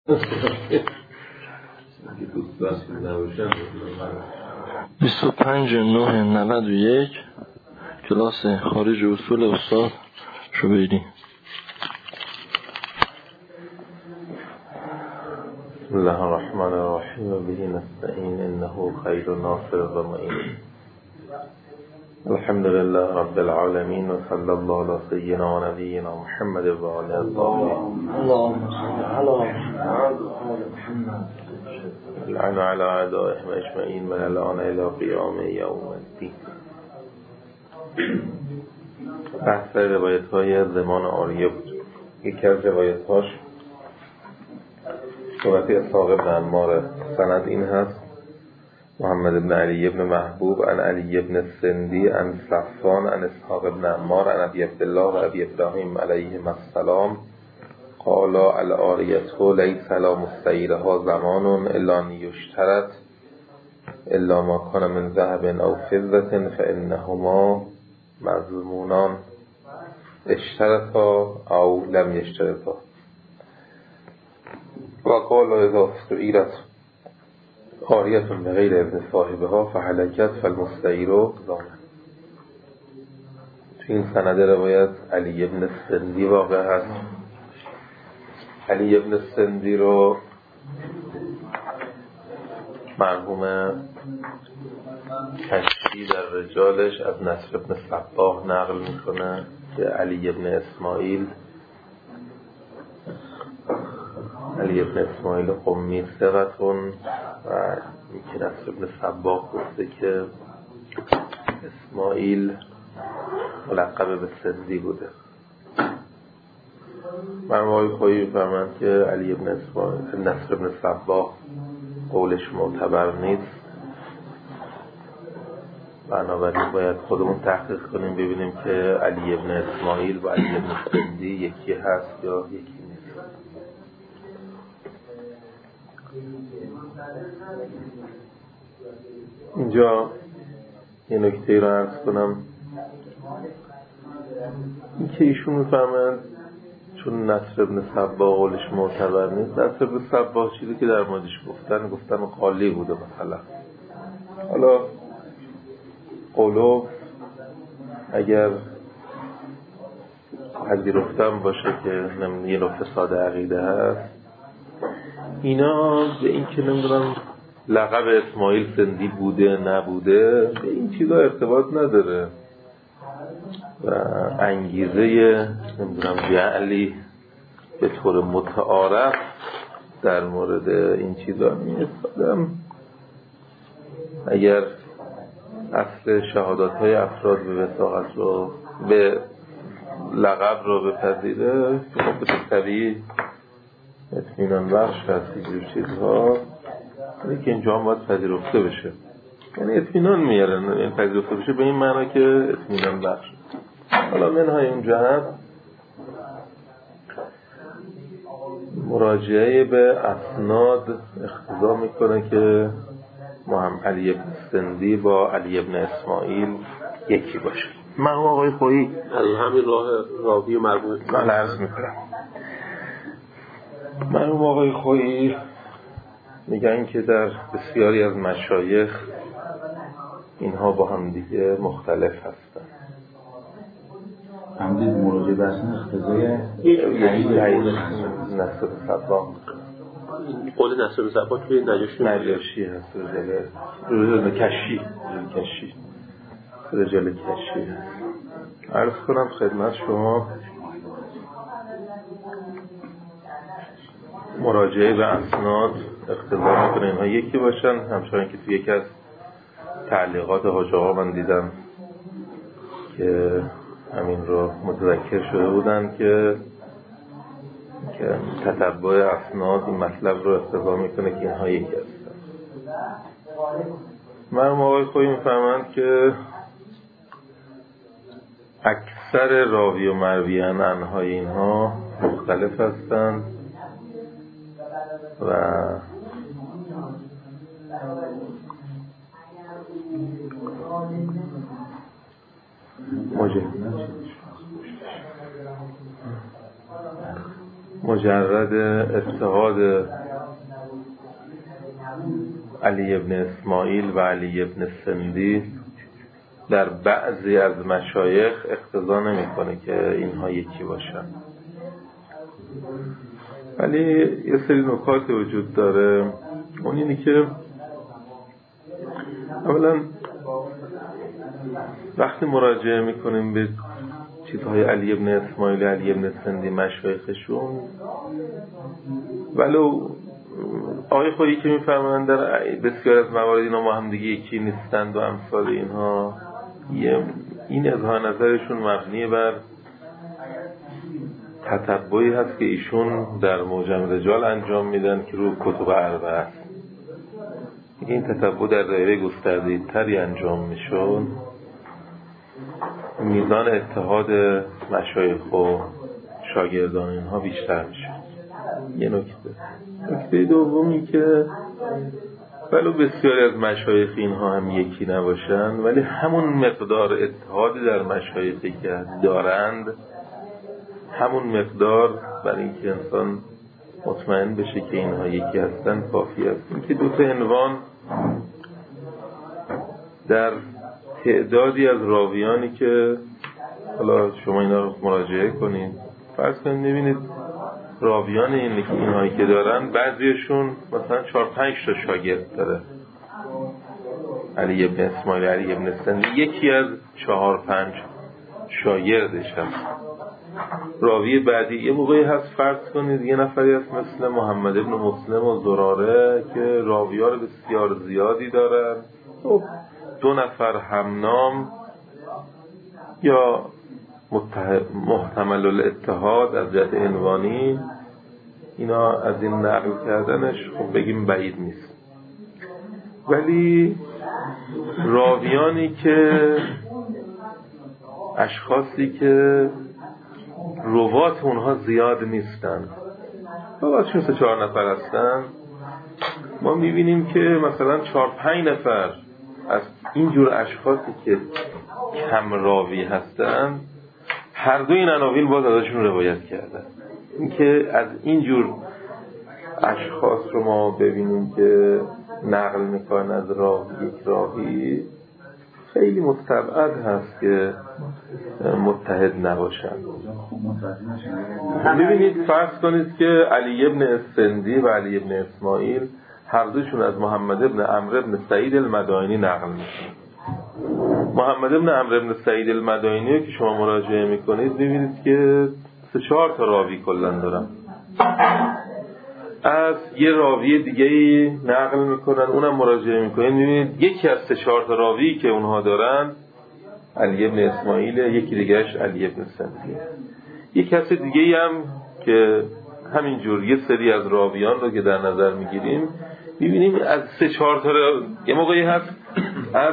25/9/91 کلاس خارج اصول استاد شبیری. بسم الله الرحمن الرحیم و به نستعین انه خیر ناصر و معین. الحمد لله رب العالمین و صلی الله علی سیدنا و نبینا محمد و آله الطاهرین. اللهم صل علی محمد. العن علی اعدائهم اجمعین من الان الی قیام یوم الدین. بحث روایت های زمان آریه بود. یکی از روایت هاش صورت اسحاق بن عمار. سند این هست: محمد بن علی بن محبوب عن علی بن السندی عن صفوان عن اسحاق بن عمار عن ابی عبدالله و ابی ابراهیم علیهم السلام قال العاریة لیس علی مستعیرها زمان الا ان یشترط الا ما کان من ذهب او فضة فانهما مضمونان اشترطا او لم یشترطا. و قال اذا استعیرت عاریة بغیر اذن صاحبها فهلکت فالمستعیر ضامن. تو این سند روایت علی بن السندی واقع هست. علی بن السندی رو مرحوم کشی در رجالش از نصر بن صباح نقل میکنه که علی بن اسماعیل قمی ثقتون و یکی نصر بن صباح گفته که اسماعیل ملقب به سندی بوده. مرموهای خویی فرمند که علی بن اسماعیل نصر بن صباح قولش معتبر نیست، بنابراین باید خودمون تحقیق کنیم ببینیم که علی بن اسماعیل و علی بن سندی یکی هست یا یکی نیست. اینجا یه نکته رو عرض کنم، این که ایشون میفرمند چون نصر بن صباح قولش معتبر نیست. نصر بن صباح چیزی که در موردش گفتن قالی بوده مثلا. حالا قولو اگر پذیرفتم باشه که یه نوع فساد عقیده هست، اینا به این که نمیدونم لقب اسماعیل سندی بوده نبوده به این چیزا ارتباط نداره و انگیزه نمیدونم جعلی به طور متعارف در مورد این چیزا نیست. اگر اصل شهادت های افراد به وثاقت رو به لقب رو بپذیره که خب به طبیعی اطمینان بخش هست اینجور چیزها، یعنی که اینجا هم باید پذیرفته بشه، یعنی اطمینان میاره، یعنی پذیرفته بشه به این معنی که اطمینان بخش. حالا منهای اون جهت مراجعه به اسناد اقتضا میکنه که محمد علی بن سندی با علی بن اسماعیل یکی باشه. مرحوم آقای خویی از همین راه راوی مرحوم من عرض میکنم. مرحوم آقای خویی میگن که در بسیاری از مشایخ اینها با هم دیگه مختلف هستن. همدید مراجعه بحثن اختزای نصر صباح. قول نصر صباح توی نجاشی هست. رجال کشی هست. عرض کنم خدمت شما مراجعه به اسناد اقتضا میکنه اینها یکی باشن، همچنان که توی یکی از تعلیقات حاج آقا من دیدم که همین رو متذکر شده بودن که تتبع اسناد این مطلب رو اقتضا میکنه که اینها یکی هستن. مرحوم آقای خویی میفرمند که اکثر راوی و مرویان عنهای اینها مختلف هستند و مجرد اتحاد علی ابن اسماعیل و علی ابن سندی در بعضی از مشایخ اقتضا نمی‌کنه که اینها یکی باشن، ولی یه سری نکات وجود داره. اون اینی که اولا وقتی مراجعه میکنیم به چیزهای علی ابن اسماعیل و علی ابن سندی مشایخشون، ولو آقای خودی که میفرمایند در بسیار از موارد اینا ما هم دیگه یکی نیستند و امثال اینها، این اظهار نظرشون مبنی بر تتبعی هست که ایشون در معجم رجال انجام میدن که رو کتب اربعه است. این تتبع در دایره گسترده تری انجام میشون، میزان اتحاد مشایخ و شاگردان اینها بیشتر میشه. یه نکته دومی که ولو بسیاری از مشایخ اینها هم یکی نباشن، ولی همون مقدار اتحادی در مشایخی که دارند، همون مقدار برای اینکه انسان مطمئن بشه که اینها یکی هستن کافی است. این که دو تا عنوان در تعدادی از راویانی که حالا شما اینا رو مراجعه کنید، فرض کنید ببینید راویان اینهایی که دارن بعضیشون مثلا 4-5 تا شاگرد داره. علی ابن اسماعیل، علی ابن سندی یکی از 4-5 شاگردش هست. راوی بعدی یه موقعی هست فرض کنید یه نفری هست مثل محمد ابن مسلم و زراره که راویار بسیار زیادی دارن، 2 نفر همنام یا محتمل الاتحاد از جهت عنوانی، اینا از این نقل کردنش خب بگیم بعید نیست. ولی راویانی که اشخاصی که روات اونها زیاد نیستن، رواتشون 3-4 نفر هستن، ما میبینیم که مثلا 4-5 نفر از اینجور اشخاصی که کم راوی هستن هر دو این عناوین باز ازشون روایت کردن. این که از اینجور اشخاص رو ما ببینیم که نقل میکنن از یک راوی، خیلی مستبعد هست که متحد نباشن. ببینید فرض کنید که علی ابن السندی و علی ابن اسماعیل هر دوشون از محمد ابن عمرو ابن سعید المدائنی نقل میکنن. محمد ابن عمرو ابن سعید المدائنی که شما مراجعه میکنید ببینید که 3-4 تا راوی کلن دارن. از یه راوی دیگه نقل میکنن، اونم مراجعه میکنید میبینید یکی از 3-4 تا راوی که اونها دارن علی ابن اسماعیل، یکی دیگهش علی ابن سندی. یک کس دیگه هم که همینجور یه سری از راویان رو که در نظر میگیریم میبینیم از 3-4 تا یه موقعی هست از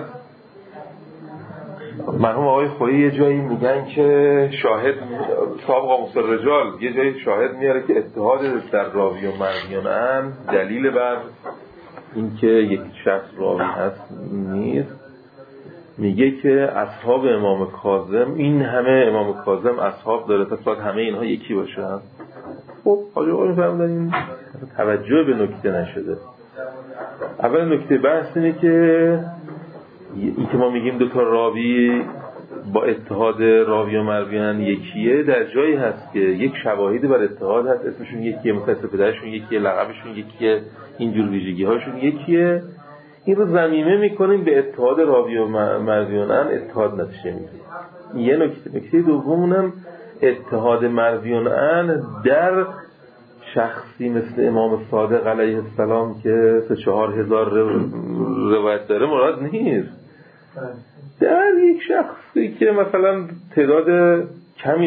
مرحوم آقای خویی یه جایی میگن که شاهد صاحب قاموس الرجال یه جایی شاهد میاره که اتحاد در راوی و مرویان دلیل بر اینکه یک شخص راوی هست نیست. میگه که اصحاب امام کاظم، این همه امام کاظم اصحاب داره تا شاید همه اینها یکی باشن. خب حاجی آقا میفهمدن این توجه به نکته نشده. اول نکته بحث اینه که این که ما میگیم 2 تا راوی با اتحاد راوی و مرویان یکیه، در جایی هست که یک شواهدی بر اتحاد هست، اسمشون یکیه، مثلا پدرشون یکیه، لقبشون یکیه، اینجور ویژگی هاشون یکیه. این رو ضمیمه میکنیم به اتحاد راوی و مرویان اتحاد نتیجه میگیره. یه نکته دومونم اتحاد مرویان در شخصی مثل امام صادق علیه السلام که 3-4 هزار روایت داره مراد نیست. در یک شخصی که مثلا تعداد کمی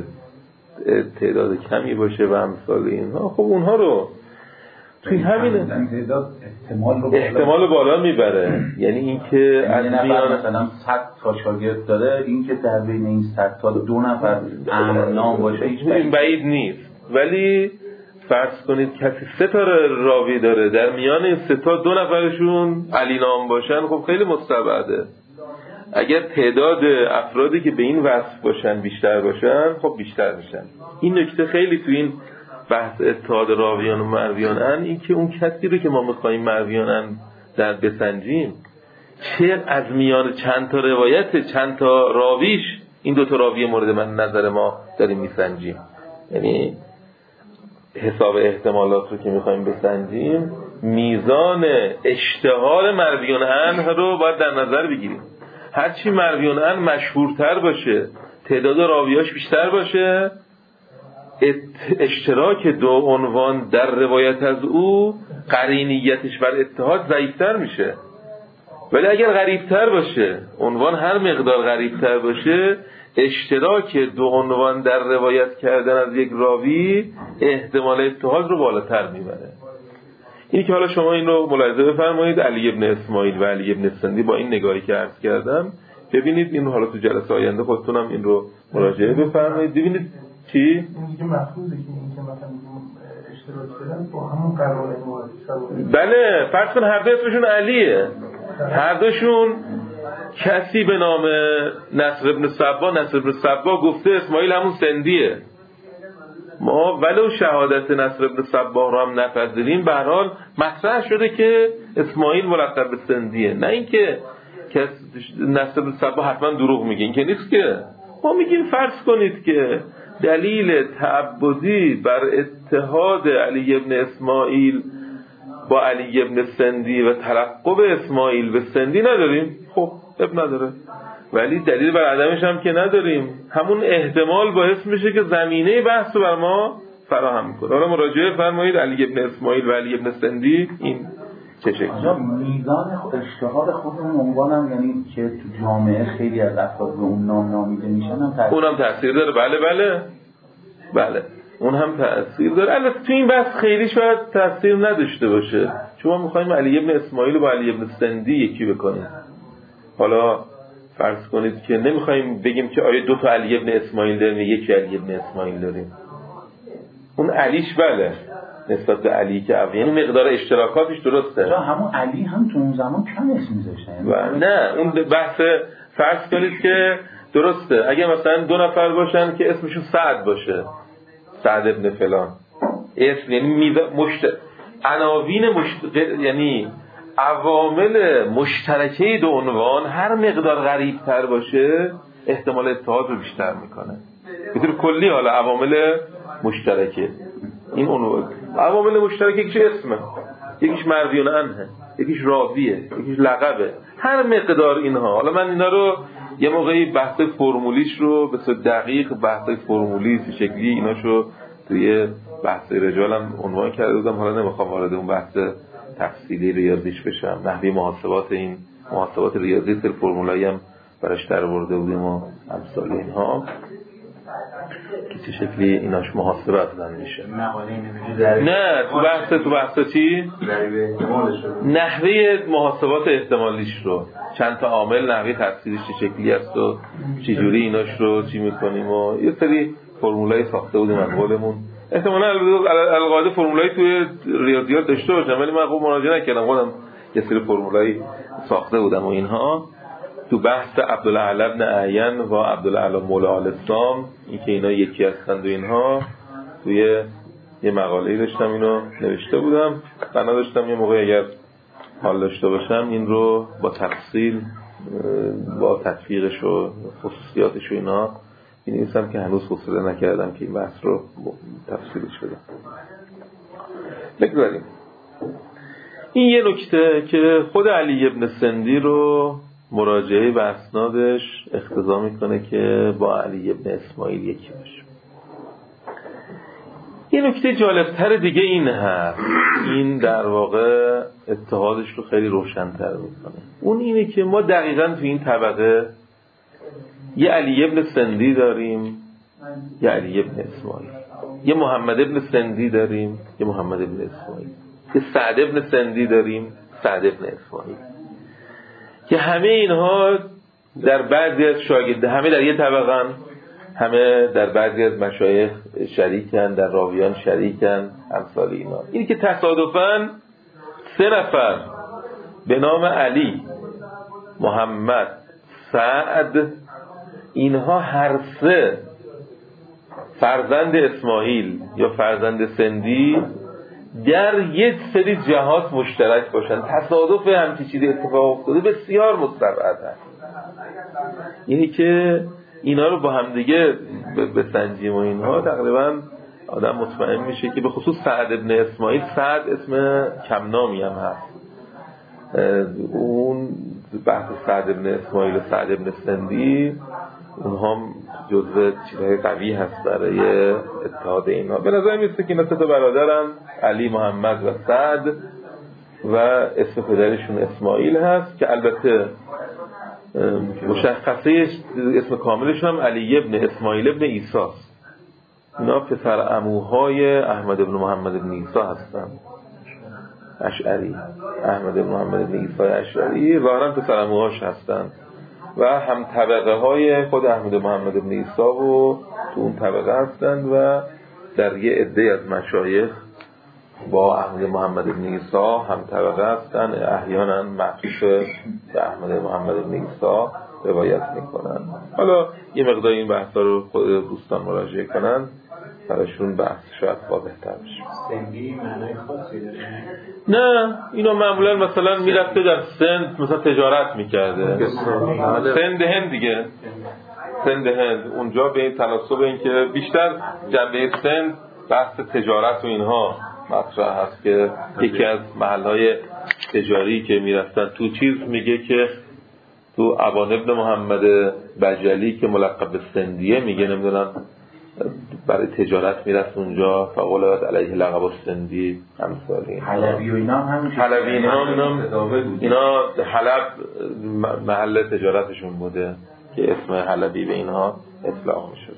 باشه و امثال اینها، خب اونها رو توی همین احتمال بالا میبره. یعنی این که از میان مثلا 100 تا شاگرد داره، این که در بین این 100 تا 2 نفر نام باشه این بعید نیست. ولی فرض کنید کسی 3 تا راوی داره، در میان این 3 تا 2 نفرشون علی نام باشن، خب خیلی مستبعده. اگر تعداد افرادی که به این وصف باشن بیشتر باشن، خب بیشتر میشن. این نکته خیلی تو این بحث اتحاد راویان و مرویانن، این که اون کسی رو که ما میخواییم مرویانن در بسنجیم، چه از میان چند تا روایت چند تا راویش این دوتا راوی مورد من نظر ما داریم میسنجیم. یعنی حساب احتمالات رو که میخواییم بسنجیم، میزان اشتهار مرویان عنه رو باید در نظر بگیریم. هرچی مرویان عنه مشهورتر باشه، تعداد راویاش بیشتر باشه، اشتراک دو عنوان در روایت از او قرینیتش بر اتحاد ضعیفتر میشه. ولی اگر غریبتر باشه، عنوان هر مقدار غریبتر باشه، اشتراک دو عنوان در روایت کردن از یک راوی احتمال اتحاد رو بالاتر میبره. اینی که حالا شما این رو ملاحظه بفرمایید، علی ابن اسماعیل و علی ابن السندی با این نگاهی که عرض کردم ببینید، این حالا تو جلسه آینده خودتونم این رو مراجعه بفرمایید ببینید چی؟ این دیگه مفروضه که این که مثلا اشتراک دادن با همون قرار معرفی. بله، فرض کن هر دو اسمشون علیه، هر دوشون کسی به نام نصر ابن صبا گفته اسماعیل همون سندیه. ما ولو شهادت نصر ابن صبا رو هم نپذیریم، به هر حال مطرح شده که اسماعیل ملقب به سندیه. نه اینکه نصر ابن صبا حتما دروغ میگه، این که نیست که. ما میگیم فرض کنید که دلیل تعبدی بر اتحاد علی ابن اسماعیل با علی ابن سندی و تلقب اسماعیل به سندی نداریم، خب اب نداره، ولی دلیل بر عدمش هم که نداریم. همون احتمال باعث میشه که زمینه بحث رو بر ما فراهم کنه. حالا مراجعه فرمایید علی ابن اسماعیل و علی ابن سندی این چه شکلی؟ میزان اشتهار خود اون عنوانم، یعنی که تو جامعه خیلی از افراد به اون نام نامیده میشن، اونم تاثیر داره. بله اون هم تأثیر داره. البته تو این بحث خیلی شاید تأثیر نداشته باشه، چون ما می‌خوایم علی ابن اسماعیل رو با علی ابن سندی یکی بکنیم. حالا فرض کنید که نمی‌خوایم بگیم که آیا دو تا علی ابن اسماعیل داریم، یکی علی ابن اسماعیل داریم. اون علیش بله نسبت به علی که یعنی مقدار اشتراکاتش درسته. همون علی هم تو اون زمان کم اسم می‌ذاشتن. نه اون بحث فرض کنید که درسته اگه مثلا دو نفر باشن که اسمشون سعد باشه، سعد ابن فلان، اسم یعنی عناوین یعنی عوامل مشترکه دو عنوان هر مقدار غریب تر باشه احتمال اتحاد رو بیشتر میکنه. به طور کلی حالا عوامل مشترکه، این عنوان عوامل مشترکه، یکیش اسمه، یکیش مرویان عنه، یکیش راویه، یکیش لقبه، هر مقدار اینها. حالا من اینا رو یه موقعی بحث فرمولیش رو به صورت دقیق، بحث فرمولی شکلی ایناشو توی بحث رجالم عنوان کرده بودم، حالا نمیخوام وارد اون بحث تفصیلی ریاضیش بشم. نحوه محاسبات، این محاسبات ریاضی سر فرمولایی هم براش در آورده بودیم و امثال اینها که چه شکلی ایناش محاسبه اصلا میشه. نه تو بحث چی؟ نحوه محاسبات احتمالیش رو، چند تا عامل، نحوه تفسیرش چه شکلی است و چه جوری ایناش رو چی میکنیم و یه سری فرمولایی ساخته بودیم از قولمون. احتمالاً القاعده فرمولایی توی ریاضیات داشته باشم، ولی من خب مراجعه نکردم، خودم یه سری فرمولایی ساخته بودم و اینها. تو بحث عبدالعلی بن اعین و عبدالعلی مولا الاسلام، این که اینا یکی هستند و اینها، توی یه مقاله‌ای داشتم اینو نوشته بودم. بنا داشتم یه موقع اگر حال داشته باشم این رو با تفصیل، با تطبیقش و خصوصیاتش و اینا بنویسم که هنوز حوصله نکردم که این بحث رو تفصیلش بدم. بگذاریم. این یه نکته که خود علی ابن سندی رو مراجعه به اسنادش اقتضا میکنه که با علی ابن اسماعیل یکی باشه. یه نکته جالبتر دیگه این هست، این در واقع اتحادش رو خیلی روشن‌تر میکنه. اون اینه که ما دقیقاً تو این طبقه یه علی ابن سندی داریم، یه علی ابن اسماعیل، یه محمد ابن سندی داریم، یه محمد ابن اسماعیل، یه سعد ابن سندی داریم، سعد ابن اسماعیل، که همه اینها در بعضی از شاگرده همه در یه طبقه، همه در بعضی از مشایخ شریکن، در راویان شریکن، امثال اینا. این که تصادفاً 3 نفر به نام علی، محمد، سعد، اینها هر 3 فرزند اسماعیل یا فرزند سندی در یک سری جهات مشترک باشن. تصادف همچین چیزی اتفاق افتاده بسیار مستبعد هست. یعنی که اینا رو با هم دیگه بسنجیم و اینها تقریبا آدم مطمئن میشه که به خصوص سعد ابن اسماعیل، سعد اسم کمنامی هم هست، اون بحث سعد ابن اسماعیل و سعد ابن سندی اونها هم جزو چیزهای قوی هست برای اتحاد اینها. به نظر میسته که اینا سه تا برادرن، علی، محمد و سعد، و اسم پدرشون اسماعیل هست که البته مشخصه اسم کاملشون هم علی ابن اسماعیل ابن عیسی است. اینا پسر عموهای احمد ابن محمد ابن عیسی هستن، اشعری. احمد ابن محمد ابن عیسی اشعری ظاهرا پسر عموهاش هستن و هم طبقه های خود احمد محمد ابن عیسی و تو اون طبقه هستند و در یه عده از مشایخ با احمد محمد ابن عیسی هم طبقه هستند، احیانا معطوف به احمد محمد ابن عیسی روایت میکنن. حالا یه مقدار این بحثا رو خود دوستان مراجعه کنن، براشون بحث شاید واضح تر بشه. سندی معنای خاصی داره؟ نه، اینو معمولا مثلا میرفته در سند مثلا تجارت میکرده، سند هند دیگه، سند هند، اونجا به این تناسب این که بیشتر جنبه سند بحث تجارت و اینها مطرح هست که یکی از محلهای تجاری که میرفتن تو چیز میگه که تو ابان ابن محمد بجلی که ملقب به سندیه میگه نمیدونم برای تجارت میرفت اونجا، فقولت علیه لقب السندی همسالی حلبی و اینا هم حلبی اینا حلب محل تجارتشون بوده که اسم حلبی به اینها اطلاق میشده.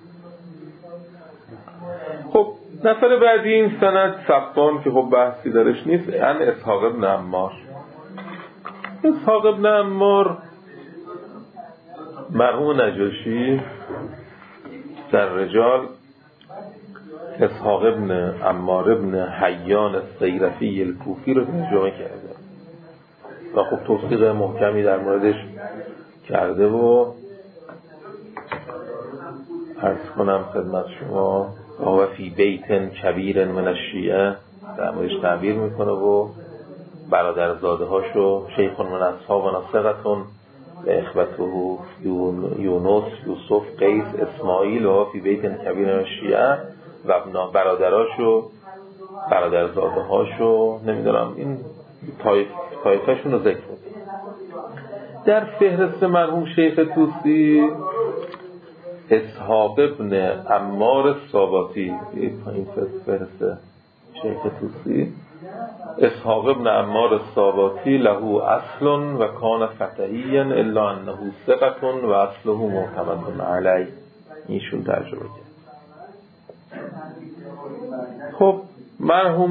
خب نفر بعدی این سند صفان که خب بحثی درش نیست، ان اسحاق ابن عمار. اسحاق ابن عمار مرحوم نجاشی در رجال اسحاق ابن عمار ابن حیان السیرفی الکوفی رو ترجمه کرده و خب توصیق محکمی در موردش کرده و عرض کنم خدمت شما و فی بیت کبیر من الشیعه در موردش تعبیر میکنه و برادرزاده هاشو شیخ من اصحابنا ثقتون و اخوته یونس یوسف قیس اسماعیل و فی بیت کبیر من الشیعه و برادراشو برادرزاده هاشو نمیدونم این طایفهشون رو ذکر میکنه. در فهرست مرحوم شیخ طوسی اسحاق ابن عمار الساباتی، این فهرست شیخ طوسی، اسحاق ابن عمار الساباتی له اصل و کان فتحیا الا انه ثقة و اصله معتمد علی. ایشون ترجمه کرد. خب مرحوم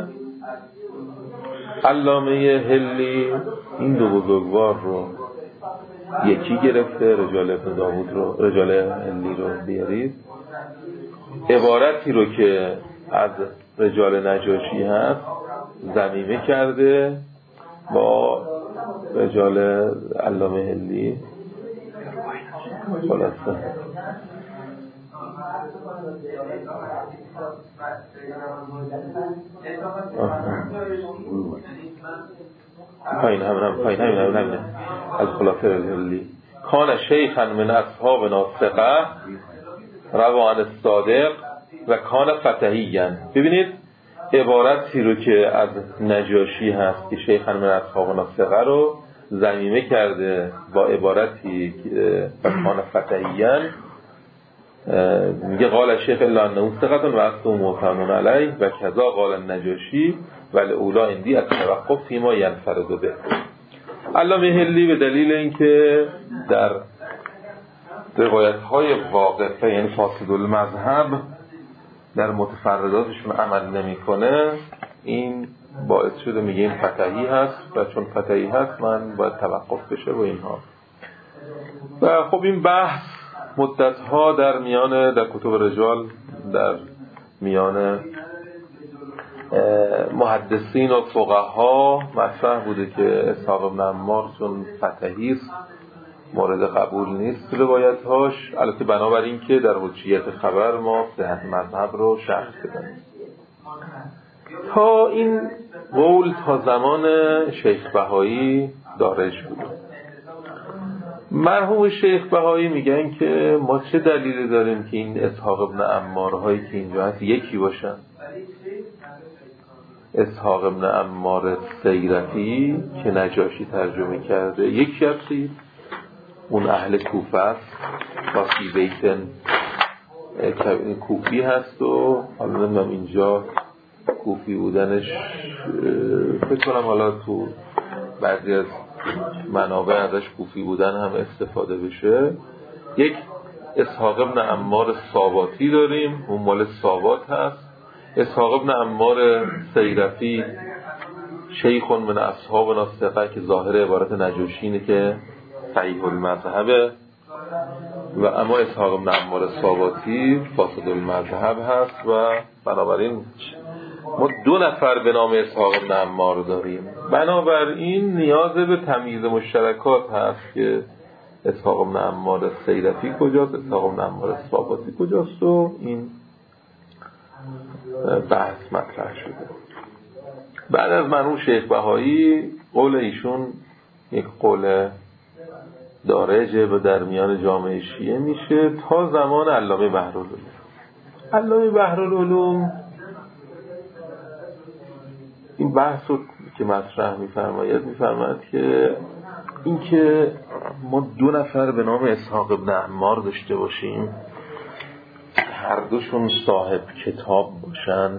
علامه هلی این دو بزرگوار رو یکی گرفته، رجال ابن داوود رو، رجال هلی رو بیارید، عبارتی رو که از رجال نجاشی هست ضمیمه کرده با رجال علامه هلی. خلاصه پایین همین از خلاصه هلی کان شیخا من اصحابنا ثقه روان الصادق و کان فتحیاً. ببینید عبارتی رو که از نجاشی هست که شیخ من اصحابنا ثقه رو ضمیمه کرده با عبارتی که کان فتحیاً، میگه قال شیخ الا انه ثقة و اصله معتمد علیه و کذا قال النجاشی ولولا عندی التوقف فیما ینفرد به. علامه هلی به دلیل اینکه در روایت‌های واقفه یعنی فاسد المذهب در متفرداتشون عمل نمیکنه، این باعث شده میگه این فتحی هست و چون فتحی هست من باید توقف بشه و اینها. و خب این بحث مدتها در میان در کتب رجال در میان محدثین و فقها مطرح بوده که اسحاق ابن عمار چون فتحی است مورد قبول نیست روایت‌هاش، البته بنابراین که در حجیت خبر ما صحت مذهب رو شرح بدیم. تا این قول تا زمان شیخ بهایی دارج بود. مرحوم شیخ بهایی میگن که ما چه دلیلی داریم که این اسحاق ابن عمارهایی که اینجا هست یکی باشن؟ اسحاق ابن عمار سیرفی که نجاشی ترجمه کرده یکی هستی، اون اهل کوفه است، فاسی بیتن کوفی هست و حالا نمیدونم اینجا کوفی بودنش فکر کنم حالا تو بعضی از منابع ازش کوفی بودن هم استفاده بشه. یک اسحاق ابن عمار ساواتی داریم، اون مال ساوات هست. اسحاق ابن عمار سیرفی شیخ من اصحابنا ثقه که ظاهر عبارت نجاشی اینه که صحیح المذهبه، و اما اسحاق ابن عمار ساواتی فاسد المذهب هست و بنابراین ما 2 نفر به نام اسحاق ابن عمار داریم. بنابراین نیاز به تمییز مشترکات هست که اسحاق ابن عمار سیرفی کجاست، اسحاق ابن عمار ساواتی کجاست و این بحث مطرح شده. بعد از مرحوم شیخ بهایی قول ایشون یک قول دارجه و در میان جامعه شیعه میشه تا زمان علامه بحرالعلوم. علامه بحرالعلوم این بحث رو که مطرح میفرماید که این که ما 2 نفر به نام اسحاق ابن عمار داشته باشیم، هر دوشون صاحب کتاب باشن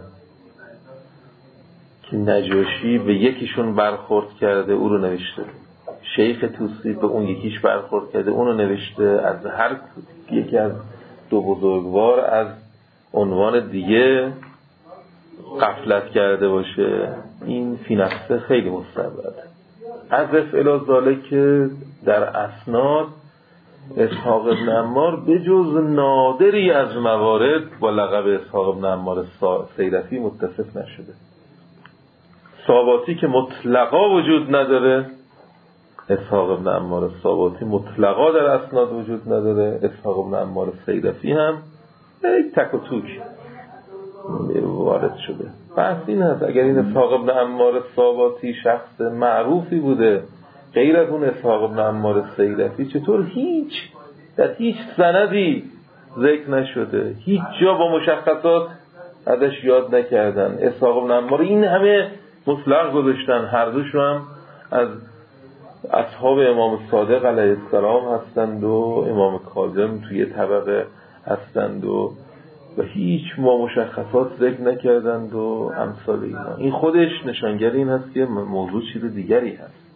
که نجاشی به یکیشون برخورد کرده او رو نوشته، شیخ توسی به اون یکیش برخورد کرده اون رو نوشته، از هر یکی از 2 بزرگوار از عنوان دیگه غفلت کرده باشه، این فی نفسه خیلی مستبده. عزف الازاله که در اسناد اسحاق ابن عمار به جز نادری از موارد با لقب اسحاق ابن عمار سیرفی متصف نشده. ساواتی که مطلقا وجود نداره، اسحاق ابن عمار ساواتی مطلقا در اسناد وجود نداره، اسحاق ابن عمار سیرفی هم یک تک و توک وارد شده. بحث این هست اگر این اسحاق ابن عمار ساواتی شخص معروفی بوده غیر از اون اسحاق ابن عمار سیرفی چطور در هیچ سندی ذکر نشده، هیچ جا با مشخصات ازش یاد نکردن. اسحاق ابن عمار این همه مطلق گذاشتن، هر دوش هم از اصحاب امام صادق علیه السلام هستند و امام کاظم توی طبقه هستند و هیچ مشخصات ذکر نکردند و امثال اینا. این خودش نشانگر این هست که موضوع چیز دیگری هست.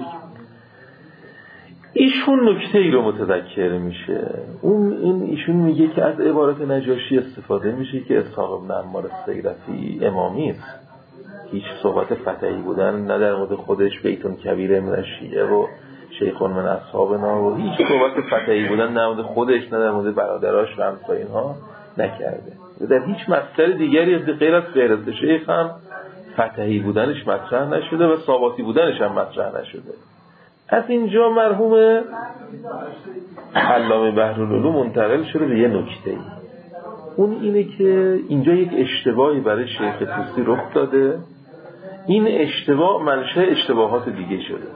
ایشون نکته ای رو متذکر میشه، ایشون میگه که از عبارت نجاشی استفاده میشه که اسحاق ابن عمار سیرفی امامی است، هیچ صحبت فتحی بودن نه در مورد خودش، بیتون کبیر من شیعه و شیخون من اصحابنا و هیچ صحبت فتحی بودن نه در مورد خودش نه در مورد برادراش و همسایه اینها نکرده. در هیچ مصدر دیگری غیر از فهرست شیخ هم فتحی بودنش مطرح نشده و ثابتی بودنش هم مطرح نشده. از اینجا مرحوم علامه بحرالعلوم منتقل شده به یه نکته ای، اون اینه که اینجا یک اشتباهی برای شیخ توسی رخ داده. این اشتباه منشأ اشتباهات دیگه شده.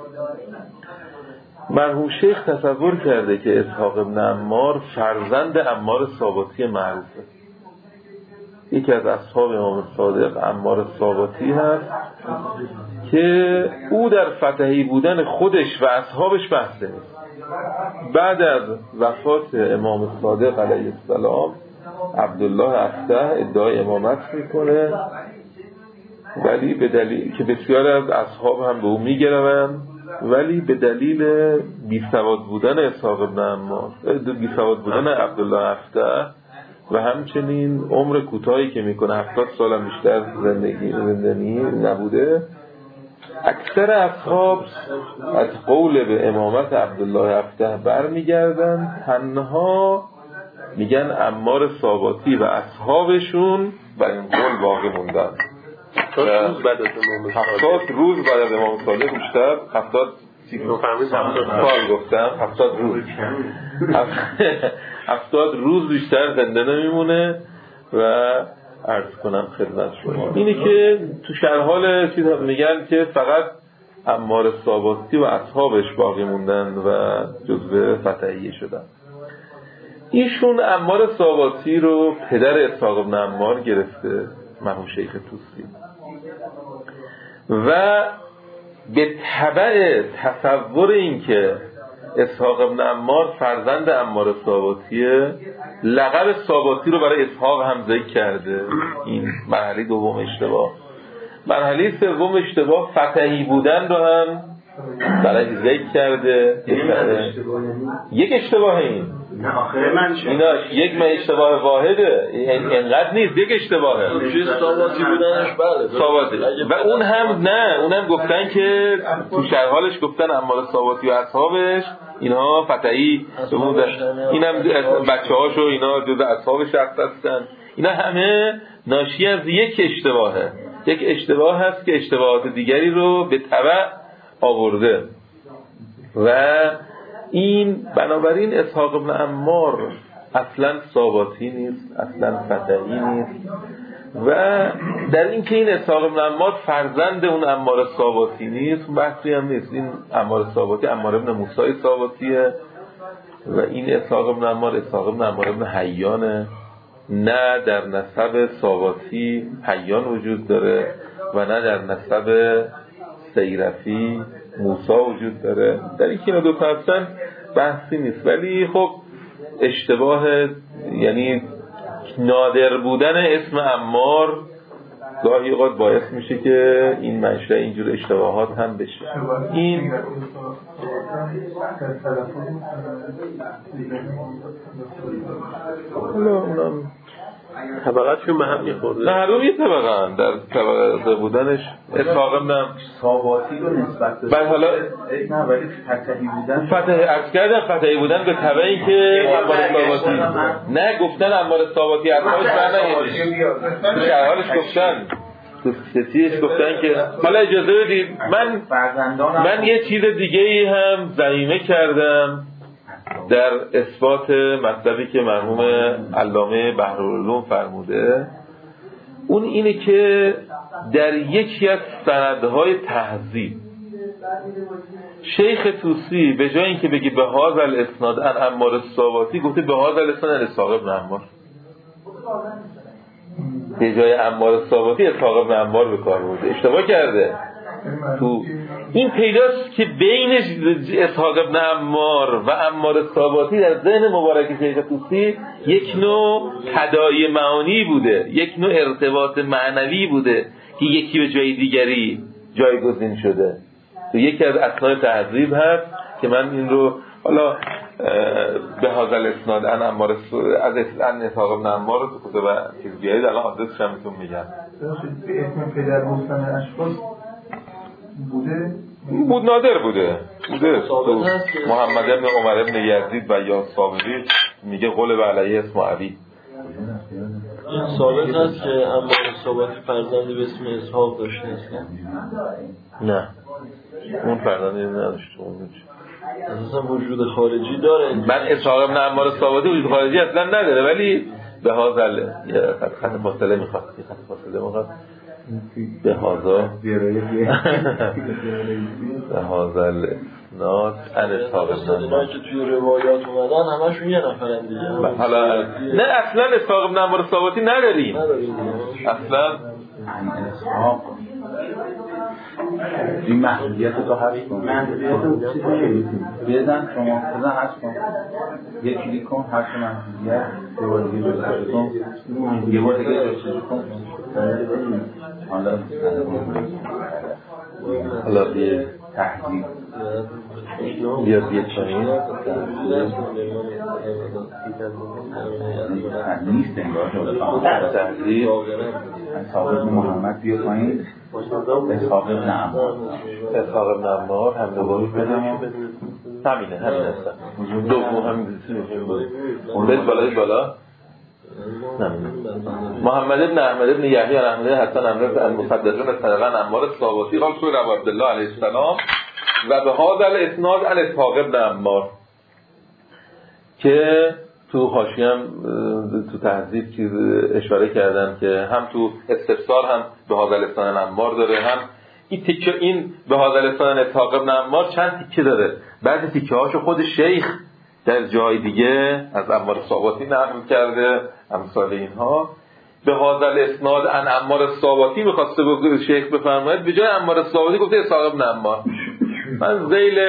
مرحوم شیخ تصور کرده که اسحاق ابن عمار فرزند عمار ساواتی معروفه، یکی از اصحاب امام صادق عمار ساواتی هست که او در فتحی بودن خودش و اصحابش بحثه نیست. بعد از وفات امام صادق علیه السلام عبدالله افته ادعای امامت میکنه، ولی به دلیل که بسیار از اصحاب هم به او میگروند، ولی به دلیل بیسواد بودن اسحاق ابن عمار، بیسواد بودن عبدالله افته و همچنین عمر کوتاهی که میکنه 70 سال هم بیشتر زندگی نبوده، اکثر اصحاب از قول به امامت عبدالله افته برمیگردن، تنها میگن عمار ساواتی و اصحابشون بر این قول باقی موندن. 70 روز بعد از امام صادق بیشتر 70 سال گفتم 70 روز 70 روز بیشتر زنده نمیمونه و عرض کنم خدمت شما اینی که تو شرح حال چیز میگن که فقط عمار ساباتی و اصحابش باقی موندن و جزو فتحیه شدن. ایشون عمار ساباتی رو پدر اسحاق بن عمار گرفته، مرحوم شیخ طوسی، و به تبع تصور این که اسحاق بن عمار فرزند عمار ساباتیه، لقب ساباتی رو برای اسحاق هم ذکر کرده. این مرحله دوم اشتباه. مرحله سوم اشتباه فتحی بودن رو هم برای ذکر کرده. یک اشتباه این نه آخر من اینا یک اشتباه واحده، اینقدر نیست، یک اشتباهه. ساباتی بودنش بله ساباتی و اون هم گفتن که تو شرح حالش گفتن عمار ساباتی و اصحابش اینها فتحی بودن، اینم بچه‌هاشو اینا جزء اصحاب شخص هستن. اینا همه ناشی از یک اشتباهه. یک اشتباه هست که اشتباهات دیگری رو به تبع آورده و این بنابراین اسحاق بن عمار اصلا ساباتی نیست، اصلا فتحی نیست و در این که این اسحاق بن عمار فرزند اون عمار ساباتی نیست بحثی هم نیست. این عمار ساباتی عمار ابن موسی ساباتیه و این اسحاق بن عمار ابن حیانه. نه در نسب ساباتی حیان وجود داره و نه در نسب سیرفی موسی وجود داره. در این که اینا دو تا هستن بحثی نیست، ولی خب اشتباه یعنی نادر بودن اسم عمار گاهی اوقات باعث میشه که این منشأ اینجور اشتباهات هم بشه. این اونم طبقاتشون به هم میخورده. معلومی طبقاً در طبقه بودنش اسحاق بن ساباتی رو نسبت بعد حالا نه ولی فتحی بودن فتحی بودن به تبع این که عمار ساباتی نه گفتن عمار ساباتی اصحابش برنگیدن شرحالش گفتن دوستیش گفتن که حالا اجازه بدید من یه چیز دیگه ای هم ضمیمه کردم در اثبات مطلبی که مرحوم علامه بحرالعلوم فرموده. اون اینه که در یکی از سندهای تهذیب شیخ طوسی به جای اینکه بگی به هذا الاسناد عن عمار الساباتی گفته به هذا الاسناد عن اسحاق بن عمار. به جای عمار الساباتی اسحاق بن عمار به کار برده، اشتباه کرده. تو این پیداست که بین اسحاق بن عمار و عمار الساباتی در ذهن مبارک شیخ طوسی یک نوع تداعی معانی بوده، یک نوع ارتباط معنوی بوده که یکی به جای دیگری جایگزین شده. تو یکی از اسناد تهذیب هست که من این رو حالا به هذا الاسناد عن عمار از اسحاق بن عمار رو تو کتب چیز بیارید الان آدرسش هم بهتون میگم. به اسم پدر گفتن اشخاص بود نادر بوده. محمد ابن عمر ابن یزید و یا صابری میگه قول علیه اسم عبی. این ثابت هست که عمار ساباتی فرزندی به اسم اسحاق داشته است؟ نه اون فرزندی نداشته. اصلا وجود خارجی داره. من اسحاق بن عمار ساباتی وجود خارجی اصلا نداره، ولی به هازل خط فاصله میخواد به هازا به هازل اسناد ان اسحاق بن عمار که توی روایات اومدن همشون یه نفرن دیگه. حالا نه اصلا اسحاق بن عمار ساباتی نداریم اصلا. این محدودیت رو حذف کن. بزن شما بزن حذف کن. یه کلیک کن حذف محدودیت. یه بار دیگه جستجو کن. یه بار دیگه جستجو کن. حالا بیه تحضیب بیاد بیه چنین نیست انگار تحضیب اسحاق محمد بیا پایین. اسحاق بن عمار هم دوباره بدم همینه هستن دوم همین بید بالا محمد ابن احمد ابن یحیی احمد حسن امر المصدقون صدقا عمار الساباتی قال سئل ابو عبدالله علیه السلام و به هذا الاسناد عن اسحاق بن عمار، که تو حاشیه‌ام تو تهذیب چیز اشاره کردن که هم تو استفسار هم به هذا الاسناد عمار داره، هم این تیکه این به هذا الاسناد اسحاق بن عمار چند تیکه داره. بعضی تیکه هاشو خود شیخ در جای دیگه از عمار الصاباتی نقل کرده، امثال اینها. به هذا الاسناد عن عمار الصاباتی می‌خواسته به شیخ بفرماید، به جای عمار الصاباتی گفته اسحاق بن عمار. من ذیل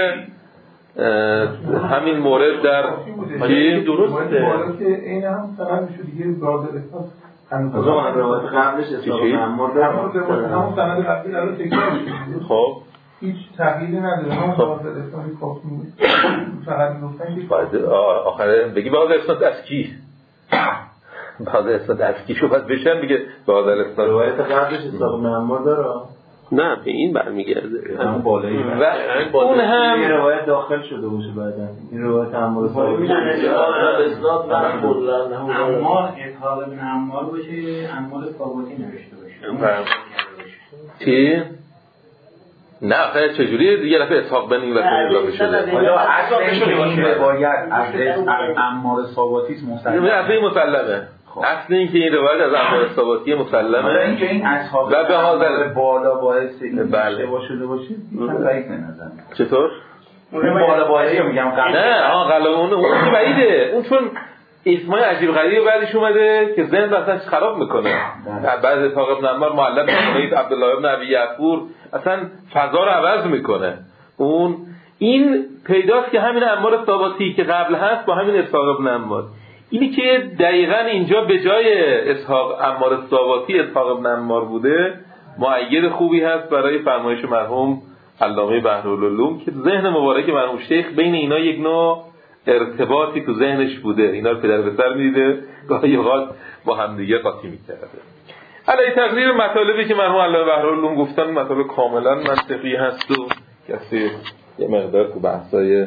همین مورد در چی درسته که این هم سند میشه دیگه بعد اسناد از اون روایت قبلش اسحاق بن عمار داره، همون سند قبلی الان تکرار میشه. خب هیچ تغییری نداره، همون بعد اسنادی کافی نیست. فقط میگفتن که بعد آخره بگی بعد اسناد از کی؟ بعد اسناد از کی شو بعد بشن میگه بعد اسناد روایت قبلش اسحاق بن عمار داره. نه به این برمیگرده، همون بالایی و اون هم این روایت داخل شده باشه بعدا. این روایت عمار الصاباتی اسناد من بردن عمار اسحاق بن عمار باشه، عمار الصاباتی نوشته باشه. چی؟ نه آخه چجوری دیگه رفت اسحاق بن این وقت اضافه شده؟ حالا اصلا این روایت از عمار الصاباتی مسلمه. اصل این که این روایت از عمار الصاباتی مسلمه. حالا این که این اصحاب و به حاضر بالا باعث این بله شده باشه ضعیف به نظر. چطور؟ اون بالا باعثی میگم قبل نه غلط اون که بعیده، اون چون اسمای عجیب غریب بعدش اومده که ذهن اصلا خراب میکنه. بعد اسحاق بن عمار معلق میکنه عبدالله بن ابی یعفور اصلا فضا رو عوض میکنه. اون این پیداست که همین عمار الصاباتی که قبل هست با همین اسحاق بن عمار، اینی که دقیقاً اینجا به جای اسحاق عمار الصاباتی اسحاق بن عمار بوده، مؤید خوبی هست برای فرمایش مرحوم علامه بحرالعلوم که ذهن مبارک مرحوم شیخ بین اینا یک نوع ارتباطی تو ذهنش بوده، اینا رو پدر به سر می‌دیده، گاهی اوقات با هم دیگه قاطی می‌کرده. علی تقریر مطالبی که مرحوم علامه بحرالعلوم گفتن مطالب کاملا منطقی هست و کسی یه مقدار تو بحثای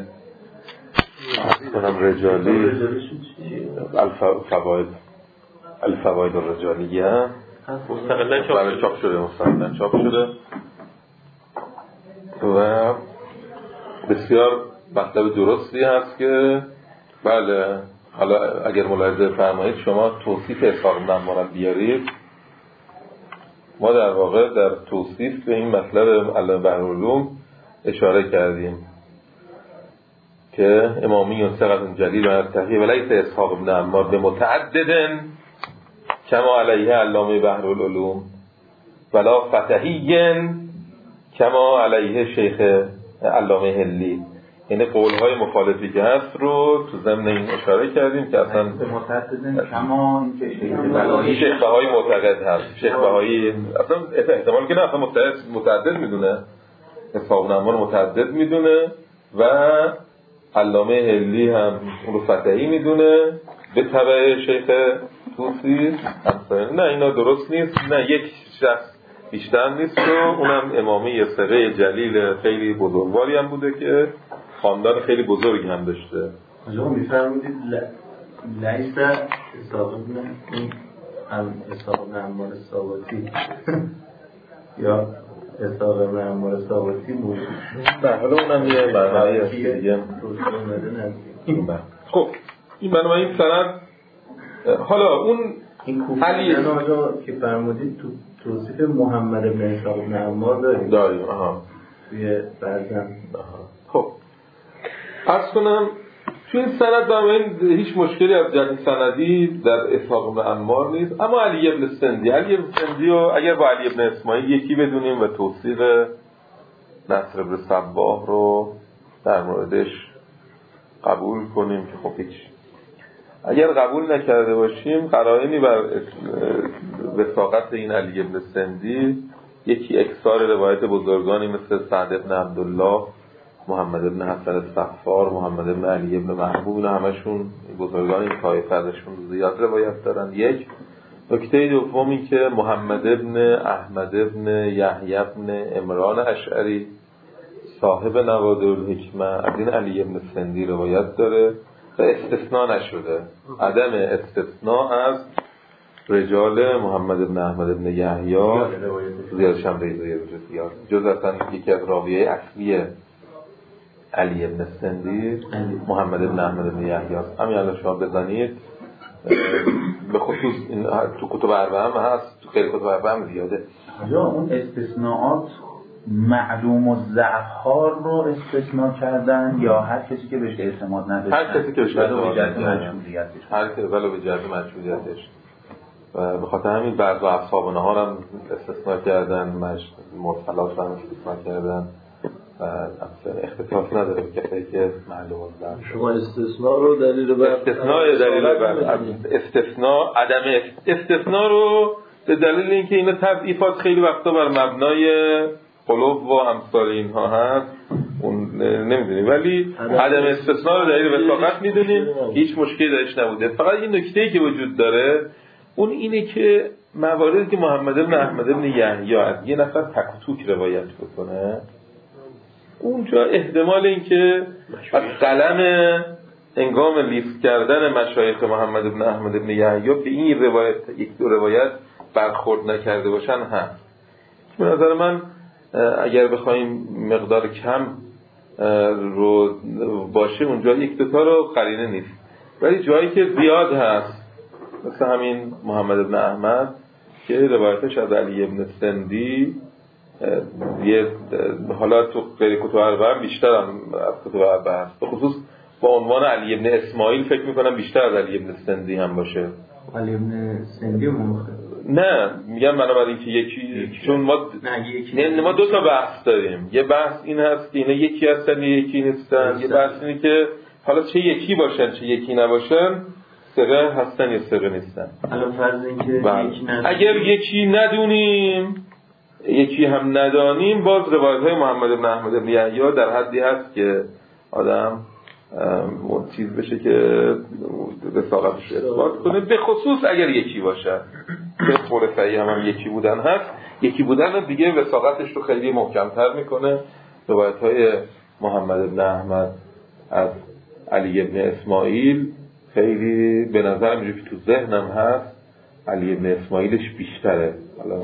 کنم رجالی الفواید الرجالیه مستقلا چاپ شده و بسیار مطلب درستی هست که بله. حالا اگر ملاحظه فرمایید شما توصیف اسحاق بن عمار بیارید، ما در واقع در توصیف به این مطلب علامه بحرالعلوم اشاره کردیم که امامی ثقة جلیل و ارتقی و لیس اسحاق بن عمار به متعدد کما علیه علامه بحرالعلوم ولا فتحی کما علیه شیخ علامه هلی. یعنی قولهای مخالفی که هست رو تو ضمن این اشاره کردیم که اصلا متعدد کما این شیخ بهایی معتقد هست. شیخ بهایی اصلا احتمال که نه اصلا متعدد میدونه، اسحاق بن عمار متعدد میدونه و علامه هلی هم اون رو فتحی میدونه به تبع شیخ طوسی. نه اینا درست نیست، نه یک شخص بیشتر نیست و اونم امامی ثقه جلیل خیلی بزرگواری هم بوده که خاندان خیلی بزرگی هم داشته. آجا میفرمودید لیس اسحاق بن عمار الصاباتی یا اسحاق بن عمار الصاباتی بود. نه حالا اونم یه برنامه دیگه. خب این برنامه این سند حالا اون این کوفی آجا که فرمودید تو توصیف محمد بن اسحاق بن عمار داریم. توی برزن. خب عرض کنم تو این سند در هیچ مشکلی از جهت سندی در اسحاق بن عمار نیست، اما علی بن سندی و اگر با علی بن اسماعیل یکی بدونیم و توصیف نصر بن صباح رو در موردش قبول کنیم که خب هیچ. اگر قبول نکرده باشیم قرائنی بر وثاقت این علی بن سندی، یکی اکثار روایت بزرگانی مثل سعد بن عبدالله، محمد بن حسن الصفار، محمد بن علی بن محبوب، اینا همشون بزرگان این طایفه ازشون زیاد روایت دارن. یک نکته دومی که محمد بن احمد بن یحیی بن عمران اشعری صاحب نوادر الحکمه از این علی بن سندی روایت داره و استثناء نشده، عدم استثناء از رجال محمد بن احمد بن یحیی زیادش هم ریزه زیاد جز اصلا یکی از راویه اصلی علی ابن سندی محمد ابن احمد ابن یحیی. همین الان شما بزنید به خصوص این تو کتب اربعه هم هست، تو خیلی کتب اربعه هم زیاده. آیا اون استثناءات معلوم الضعف ها رو استثناء کردن یا هر کسی که بهش اعتماد نداشتن؟ هر کسی که بهش اعتماد نداشتن، هر کسی ولو به جهت مشهوریتش. و به خاطر همین بعضی اصحاب نهار هم استثناء کردن، مرسلات هم استثناء کردن و اصلا اختصاص نداره به کسی که معلوم الضعف. شما استثناء رو دلیل بر استثناء عدم استثناء رو به دلیل اینکه اینا تضعیفات خیلی وقتا بر مبنای قلوب و امثال اینها هست اون نمیدونیم، ولی عدم استثناء رو دلیل وثاقت میدونیم، هیچ مشکلی درش نبوده. فقط این نکته‌ای که وجود داره اون اینه که مواردی که محمد ابن احمد ابن یحیی از یه نفر تک و توک روایت بکنه اونجا احتمال این که از قلم انگام لیست کردن مشایخ محمد ابن احمد ابن یحیی به این روایت یک دو روایت برخورد نکرده باشن هست. به نظر من اگر بخوایم مقدار کم رو باشه اونجا یک دوتا رو قرینه نیست، ولی جایی که زیاد هست مثل همین محمد ابن احمد که روایتش از علی ابن سندی حالا تو غیر کتب اربعه بیشتر هم از کتب اربعه هست، به خصوص با عنوان علی ابن اسماعیل فکر میکنم بیشتر از علی ابن سندی هم باشه. علی ابن سندی نه میگم بنابراین که یکی چون ما دو تا بحث داریم، یه بحث این هست که اینا یکی هستن یکی نیستن، یه بحث اینه که حالا چه یکی باشن چه یکی نباشن، ثقه هستن یا ثقه نیستن. الان فرض این که اگر یکی ندونیم یکی هم ندانیم باز روایت‌های محمد ابن احمد ابن یحیی در حدی هست که آدم چیز بشه که وثاقتش اثبات کنه، به خصوص اگر یکی باشه. به قول صحیح هم یکی بودن هست، یکی بودن دیگه وثاقتش رو خیلی محکم‌تر میکنه. روایت‌های محمد ابن احمد از علی ابن اسماعیل خیلی به نظر میاد که تو ذهنم هست علی ابن اسماعیلش بیشتره. حالا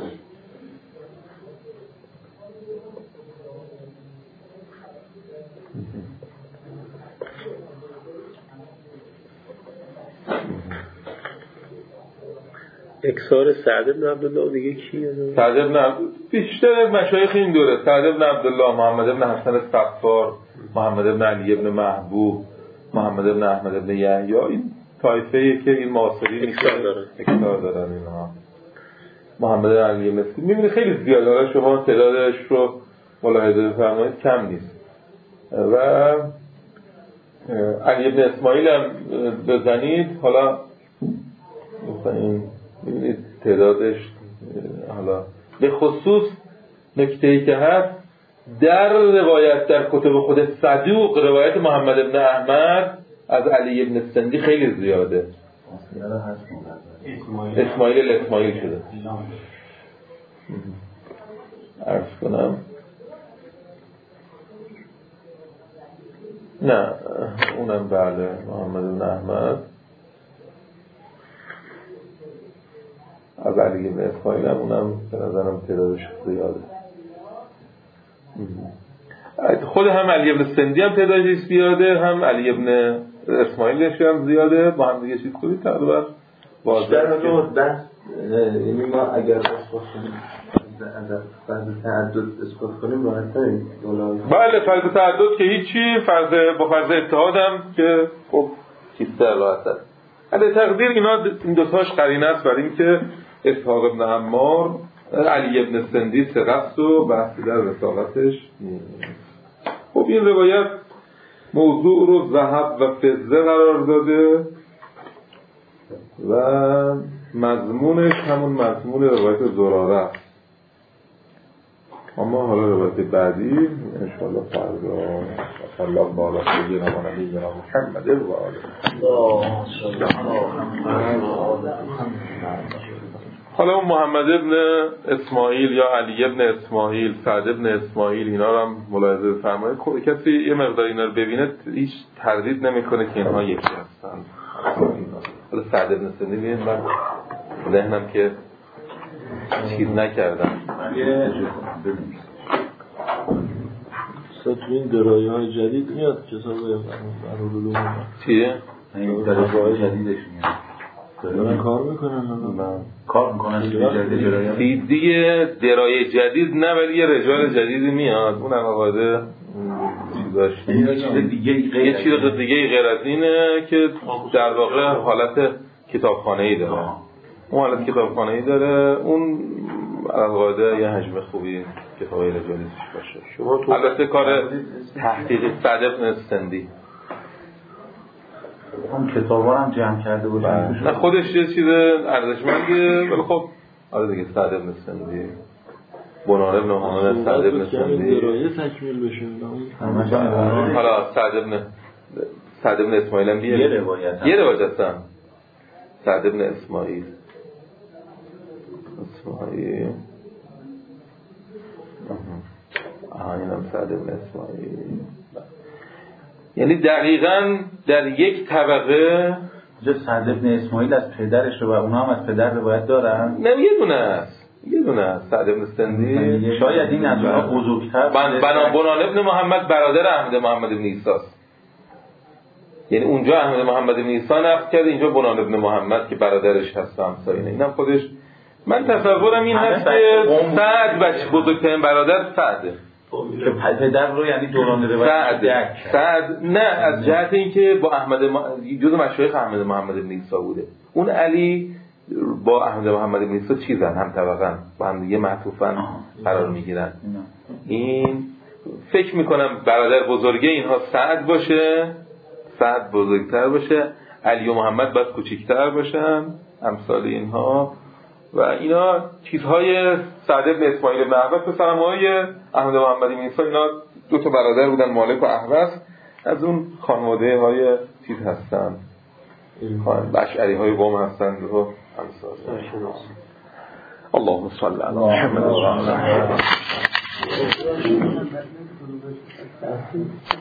اکثار سعد بن عبدالله دیگه کیه؟ سعد بن بیشتر مشایخ این دوره، سعد بن عبدالله، محمد بن حسن صفار، محمد بن علی بن محبوب، محمد بن احمد بن یحیی، این طایفه‌ای که این معاصرین اکثار دارن اینا. محمد بن علی بن میبینید خیلی زیاده، حالا شما تعدادش رو ملاحظه بفرمایید کم نیست. و علی بن اسماعیل هم بزنید، حالا این می‌بینید تعدادش، حالا به خصوص نکته‌ای که هست در روایت در کتب خود صدوق روایت محمد ابن احمد از علی ابن سندی خیلی زیاده. اسماعیل شده. عرض کنم نه اونم بله محمد ابن احمد از علی ابن اسماعیل هم اونم به نظرم تعدادش زیاده. خود هم علی ابن سندی هم تعدادش زیاده، هم علی ابن اسماعیلش هم زیاده، با هم دیگه چیز کنید تقریبا بیشتر رو بحث. یعنی ما اگر اثبات کنیم از فرض تعدد اثبات کنیم راحت‌تر. بله فرض تعدد که هیچی، با فرض اتحاد هم که خب چیزتر راحت‌تر. علی تقدیر اینا این دوتاش قرینه است برای اینکه اسحاق ابن عمار علی ابن سندی ثقه و بحثی در وثاقتش. خب این روایت موضوع رو ذهب و فضه قرار داده و مضمونش همون مضمون روایت زراره. اما حالا روایت بعدی انشاءالله فردا صلی الله علیه و آله محمد و آله. حالا اون محمد ابن اسماعیل یا علی ابن اسماعیل، سعد ابن اسماعیل، اینا رو هم ملاحظه بفرمایید. کسی یه مقدار اینا رو ببینه هیچ تردید نمیکنه که اینها یکی هستن. حالا سعد ابن سندی ببینید من ذهنم که چیز نکردم. تو این درایه‌های جدید میاد کتاب علوم چیه؟ این درایه‌های جدیدش میاد دارن کار میکنن کار میکنن دیگه درایه جدید نه، ولی یه رجال جدیدی میاد اون هم قاعده چیزاش یه چیز دیگه غیر از اینه که در واقع حالت کتابخانه‌ای داره. اون حالت کتابخانه‌ای داره، اون قاعده یه حجم خوبی کتابای رجالی توش باشه. شما تو البته کار تحقیقی سعد بن سندی اون کتابا هم جمع کرده بود. نه خودش یه چیز ارزشمندیه، ولی خب آره دیگه سعد بن سندی، بنان بن محمد سعد بن سندی درایه تکمیل بشه. حالا سعد بن اسماعیل هم یه روایت هستن. سعد بن اسماعیل اینم سعد بن اسماعیل، یعنی دقیقاً در یک طبقه. سعد بن اسماعیل از پدرش و اونا هم از پدر روایت دارن؟ نه یه دونه است سعد بن سندی. شاید این از اونها بزرگتر بنان ابن محمد برادر احمد محمد بن عیسی است. یعنی اونجا احمد محمد بن عیسی نقل کرده، اینجا بنان ابن محمد که برادرش هست و همسایه. اینم خودش من تصورم این هست که سعد بزرگترین برادر سعده که پدر رو یعنی دوران روایت سعد نه از جهت اینکه با جزء مشایخ احمد محمد بن عیسی بوده. اون علی با احمد محمد بن عیسی چیزن، هم طبقاً با هم دیگه معطوفاً قرار میگیرن. این فکر میکنم برادر بزرگه اینها سعد باشه، سعد بزرگتر باشه، علی و محمد باید کوچیکتر باشن امثال اینها. و اینا چیزهای سعد بن اسماعیل بن احوص پسرمای احمد محمد بن عیسی، اینا دو تا برادر بودن، مالک و احوص، از اون خانواده های چیز هستن، اشعری های قوم هستن و امثال. اللهم صل علی محمد و علی